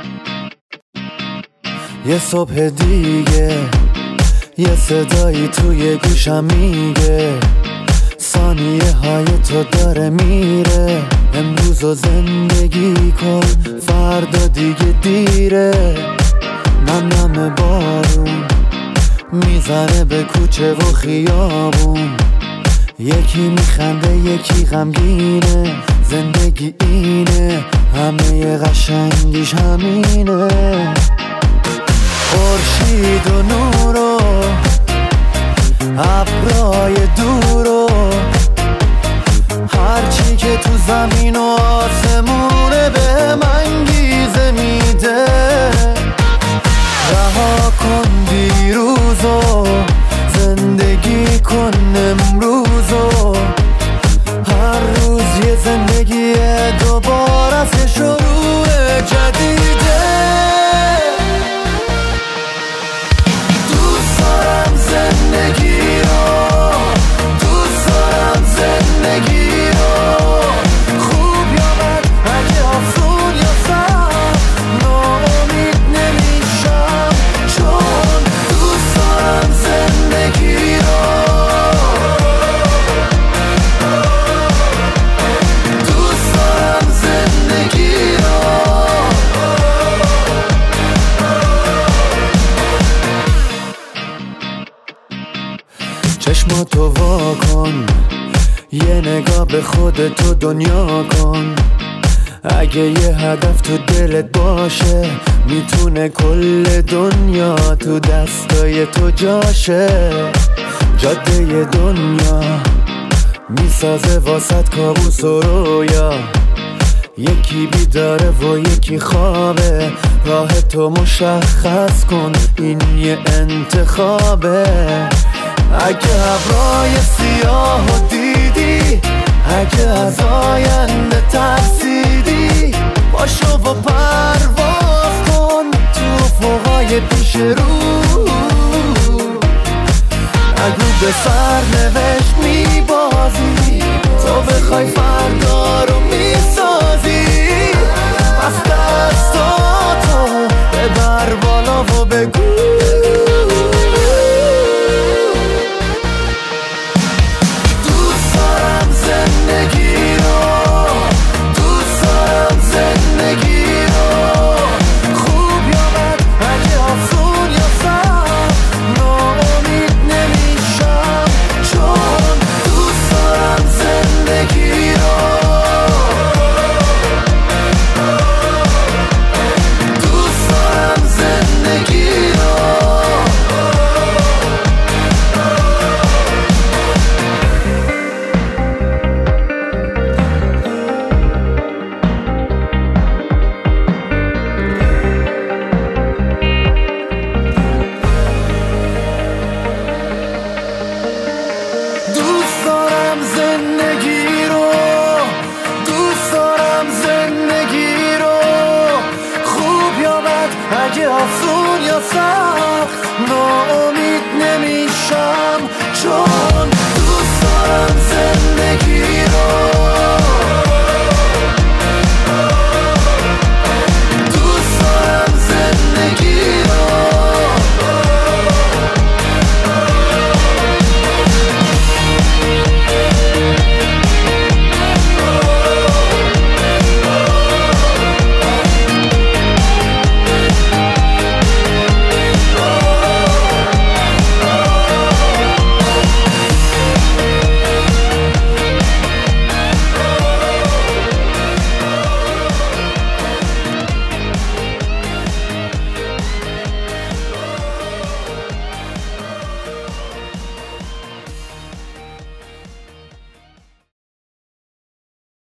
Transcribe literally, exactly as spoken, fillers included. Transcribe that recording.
یه صبح دیگه یه صدایی توی گوشم میگه ثانیه های تو داره میره، امروز رو زندگی کن فردا دیگه دیره. نم نم بارون میزنه به کوچه و خیابون، یکی میخنده یکی غمگینه، زندگی اینه همه قشنگیش همینه. خورشید و نور و ابرای دور و هرچی که تو زمین و آسمونه به من انگیزه میده. رها کن دیروز و زندگی کن امروز و هر روز یه زندگی دوباره از شروع جدیده. دوست دارم زندگی رو، دوست دارم زندگی رو، خوب یا بد اگه افزون یا سر ناامید نمیشم، چون دوست دارم زندگی رو، دوست دارم زندگی رو. چشماتو وا کن، یه نگاه به خودتو دنیا کن، اگه یه هدف تو دلت باشه میتونه کل دنیا تو دستای تو جاشه. جاده دنیا میسازه واسط کابوس و رویا، یکی بیداره و یکی خوابه، راه تو مشخص کن این یه انتخابه. اگه ابرای سیاه و دیدی، اگه از آینده ترسیدی، باشو و پرواز کن تو افقای پیش رو. اگه به سرنوشت میبازی تو بخوای فردا رو میسازی، پس دستاتو ببر بالا و بگو